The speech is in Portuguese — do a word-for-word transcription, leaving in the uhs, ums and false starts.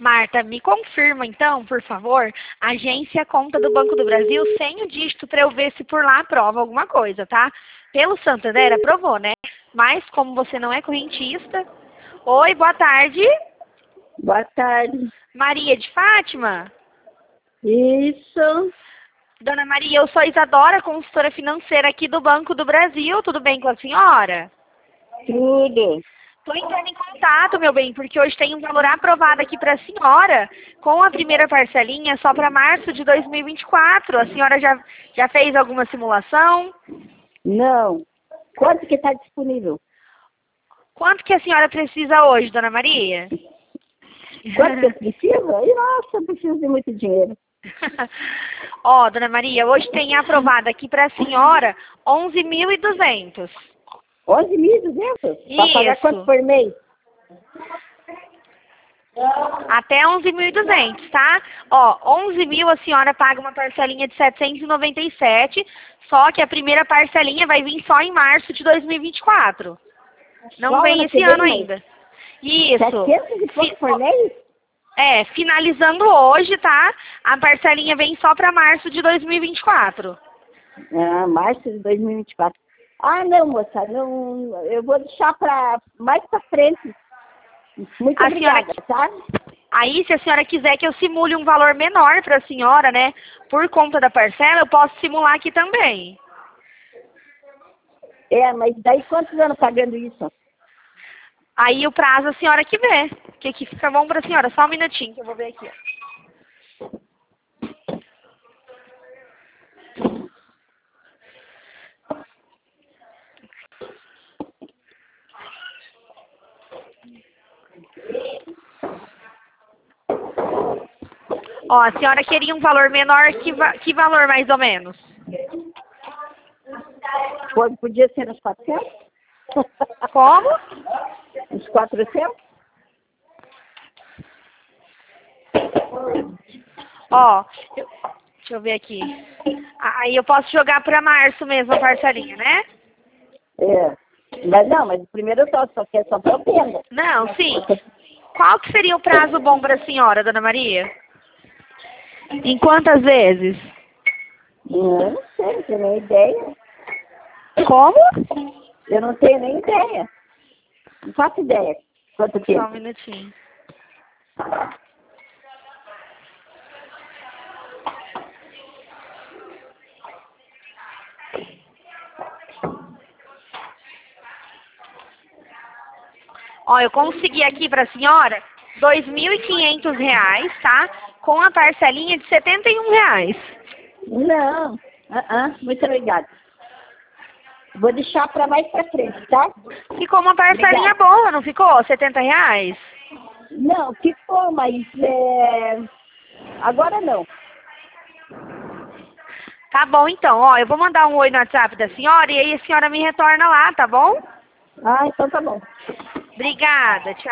Marta, me confirma então, por favor, agência conta do Banco do Brasil sem o dígito para eu ver se por lá aprova alguma coisa, tá? Pelo Santander aprovou, né? Mas como você não é correntista... Oi, boa tarde. Boa tarde. Maria de Fátima? Isso. Dona Maria, eu sou Isadora, consultora financeira aqui do Banco do Brasil. Tudo bem com a senhora? Tudo. Estou entrando em contato, meu bem, porque hoje tem um valor aprovado aqui para a senhora, com a primeira parcelinha só para março de dois mil e vinte e quatro. A senhora já, já fez alguma simulação? Não. Quanto que está disponível? Quanto que a senhora precisa hoje, Dona Maria? Quanto que eu preciso? Ai, nossa, eu preciso de muito dinheiro. Ó, oh, Dona Maria, hoje tem aprovado aqui para a senhora onze mil e duzentos. onze mil e duzentos? Para pagar quanto por mês? Até onze mil e duzentos, tá? Ó, onze mil a senhora paga uma parcelinha de setecentos e noventa e sete, só que a primeira parcelinha vai vir só em março de dois mil e vinte e quatro. Não Qual vem ano esse ano ainda. Isso. setecentos e pouco por mês? É, finalizando hoje, tá? A parcelinha vem só para março de dois mil e vinte e quatro. Ah, março de dois mil e vinte e quatro. Ah, não, moça, não, eu vou deixar para mais para frente. Muito a obrigada, senhora... tá? Aí, se a senhora quiser que eu simule um valor menor para a senhora, né, por conta da parcela, eu posso simular aqui também. É, mas daí quantos anos pagando isso? Aí o prazo a senhora que vê. O que, que fica bom para a senhora? Só um minutinho que eu vou ver aqui. Ó, a senhora queria um valor menor, que, va que valor mais ou menos? Podia ser uns quatrocentos? Como? Uns quatrocentos? Ó, eu, deixa eu ver aqui. Aí eu posso jogar para março mesmo a parcelinha, né? É. Mas não, mas primeiro eu só, só quer só para venda. Não, sim. Qual que seria o prazo bom para a senhora, Dona Maria? Em quantas vezes? Eu não sei, não tenho nem ideia. Como? Eu não tenho nem ideia. Não faço ideia. Quanto tempo? Só um minutinho. Ó, eu consegui aqui para a senhora dois mil e quinhentos reais, tá? Com a parcelinha de setenta e um reais. Não. Uh -uh. Muito obrigada. Vou deixar para mais para frente, tá? Ficou uma parcelinha Obrigada. boa, não ficou? setenta reais? Não, ficou, mas é... agora não. Tá bom, então. Ó, eu vou mandar um oi no WhatsApp da senhora e aí a senhora me retorna lá, tá bom? Ah, então tá bom. Obrigada, tchau.